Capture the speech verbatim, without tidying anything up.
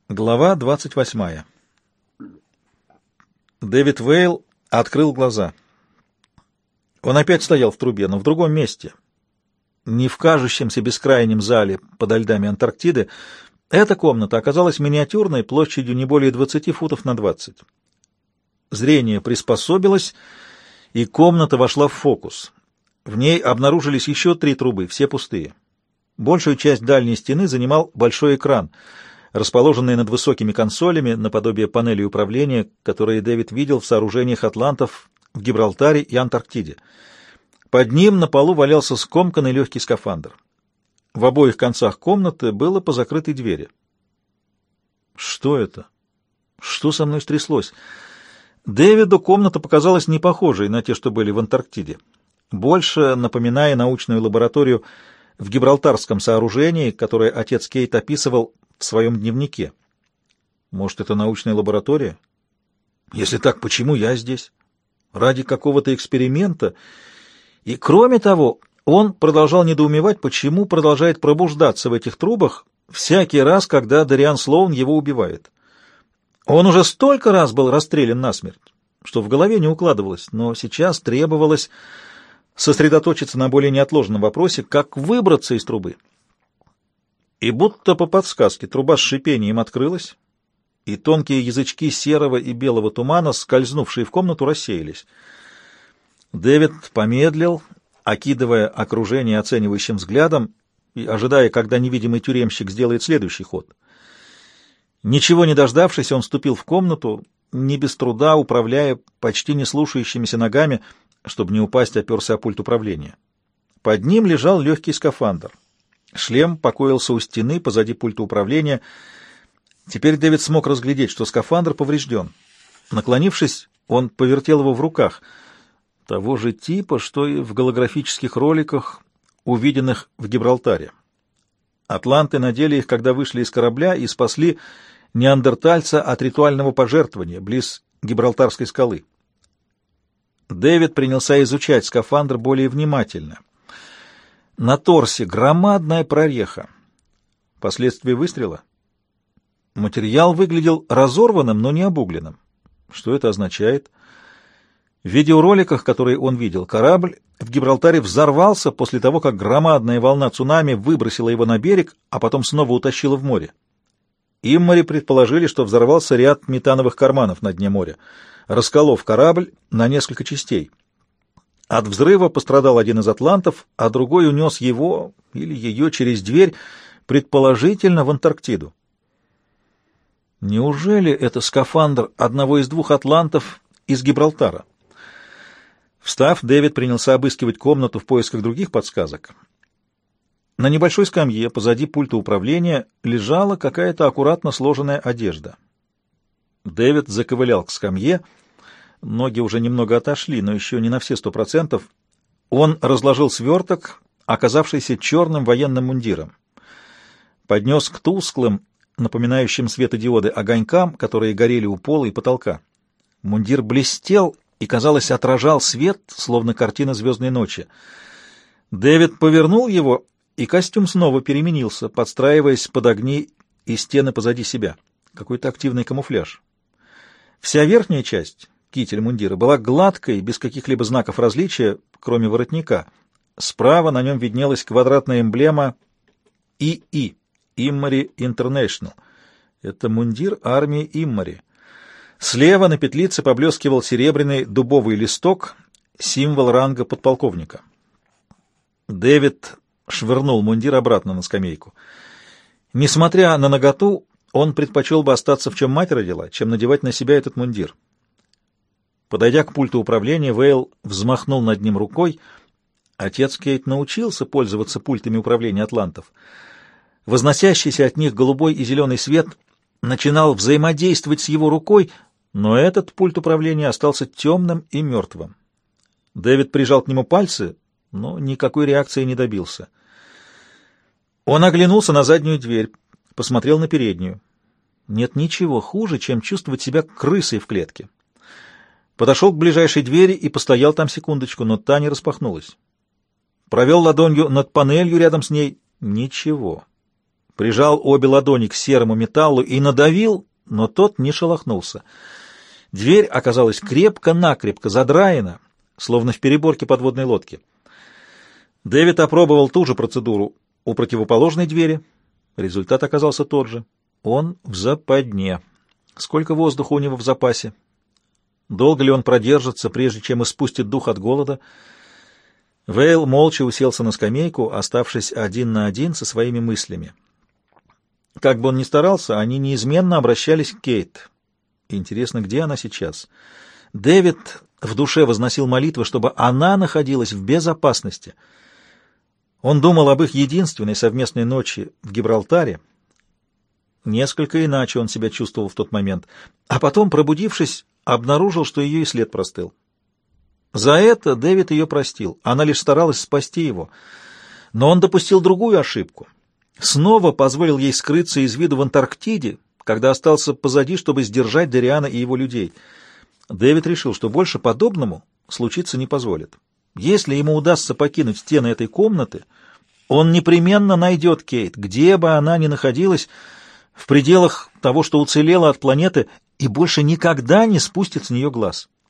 Глава двадцать восьмая. Дэвид Вейл открыл глаза. Он опять стоял в трубе, но в другом месте. Не в кажущемся бескрайнем зале подо льдами Антарктиды. Эта комната оказалась миниатюрной, площадью не более двадцати футов на двадцать. Зрение приспособилось, и комната вошла в фокус. В ней обнаружились еще три трубы, все пустые. Большую часть дальней стены занимал большой экран, расположенный над высокими консолями, наподобие панелей управления, которые Дэвид видел в сооружениях атлантов в Гибралтаре и Антарктиде. Под ним на полу валялся скомканный легкий скафандр. В обоих концах комнаты было по закрытой двери. Что это? Что со мной стряслось? Дэвиду комната показалась не похожей на те, что были в Антарктиде, больше напоминая научную лабораторию в гибралтарском сооружении, которое отец Кейт описывал в своем дневнике. Может, это научная лаборатория? Если так, почему я здесь? Ради какого-то эксперимента? И кроме того, он продолжал недоумевать, почему продолжает пробуждаться в этих трубах всякий раз, когда Дариан Слоун его убивает. Он уже столько раз был расстрелян насмерть, что в голове не укладывалось, но сейчас требовалось сосредоточиться на более неотложном вопросе, как выбраться из трубы. И будто по подсказке труба с шипением открылась, и тонкие язычки серого и белого тумана, скользнувшие в комнату, рассеялись. Дэвид помедлил, окидывая окружение оценивающим взглядом и ожидая, когда невидимый тюремщик сделает следующий ход. Ничего не дождавшись, он вступил в комнату, не без труда управляя почти не слушающимися ногами, чтобы не упасть, оперся о пульт управления. Под ним лежал легкий скафандр. Шлем покоился у стены позади пульта управления. Теперь Дэвид смог разглядеть, что скафандр поврежден. Наклонившись, он повертел его в руках, того же типа, что и в голографических роликах, увиденных в Гибралтаре. Атланты надели их, когда вышли из корабля и спасли неандертальца от ритуального пожертвования близ Гибралтарской скалы. Дэвид принялся изучать скафандр более внимательно. На торсе громадная прореха. Последствия выстрела? Материал выглядел разорванным, но не обугленным. Что это означает? В видеороликах, которые он видел, корабль в Гибралтаре взорвался после того, как громадная волна цунами выбросила его на берег, а потом снова утащила в море. Иммори предположили, что взорвался ряд метановых карманов на дне моря, расколов корабль на несколько частей. От взрыва пострадал один из атлантов, а другой унес его или ее через дверь, предположительно в Антарктиду. Неужели это скафандр одного из двух атлантов из Гибралтара? Встав, Дэвид принялся обыскивать комнату в поисках других подсказок. На небольшой скамье позади пульта управления лежала какая-то аккуратно сложенная одежда. Дэвид заковылял к скамье. Ноги уже немного отошли, но еще не на все сто процентов. Он разложил сверток, оказавшийся черным военным мундиром. Поднес к тусклым, напоминающим светодиоды, огонькам, которые горели у пола и потолка. Мундир блестел и, казалось, отражал свет, словно картина звездной ночи. Дэвид повернул его, и костюм снова переменился, подстраиваясь под огни и стены позади себя. Какой-то активный камуфляж. Вся верхняя часть, китель мундира, была гладкой, без каких-либо знаков различия, кроме воротника. Справа на нем виднелась квадратная эмблема ИИ, Иммори Интернешнл. Это мундир армии Иммори. Слева на петлице поблескивал серебряный дубовый листок, символ ранга подполковника. Дэвид швырнул мундир обратно на скамейку. Несмотря на наготу, он предпочел бы остаться, в чем мать родила, чем надевать на себя этот мундир. Подойдя к пульту управления, Вейл взмахнул над ним рукой. Отец Кейт научился пользоваться пультами управления атлантов. Возносящийся от них голубой и зеленый свет начинал взаимодействовать с его рукой, но этот пульт управления остался темным и мертвым. Дэвид прижал к нему пальцы, но никакой реакции не добился. Он оглянулся на заднюю дверь, посмотрел на переднюю. Нет ничего хуже, чем чувствовать себя крысой в клетке. Подошел к ближайшей двери и постоял там секундочку, но та не распахнулась. Провел ладонью над панелью рядом с ней. Ничего. прижал обе ладони к серому металлу и надавил, но тот не шелохнулся. Дверь оказалась крепко-накрепко задраена, словно в переборке подводной лодки. Дэвид опробовал ту же процедуру у противоположной двери. Результат оказался тот же. Он в западне. Сколько воздуха у него в запасе? Долго ли он продержится, прежде чем испустит дух от голода? Вейл молча уселся на скамейку, оставшись один на один со своими мыслями. Как бы он ни старался, они неизменно обращались к Кейт. Интересно, где она сейчас? Дэвид в душе возносил молитвы, чтобы она находилась в безопасности. Он думал об их единственной совместной ночи в Гибралтаре. Несколько иначе он себя чувствовал в тот момент. А потом, пробудившись, обнаружил, что ее и след простыл. За это Дэвид ее простил. Она лишь старалась спасти его. Но он допустил другую ошибку. Снова позволил ей скрыться из виду в Антарктиде, когда остался позади, чтобы сдержать Дериана и его людей. Дэвид решил, что больше подобному случиться не позволит. Если ему удастся покинуть стены этой комнаты, он непременно найдет Кейт, где бы она ни находилась, в пределах того, что уцелело от планеты, и больше никогда не спустит с нее глаз.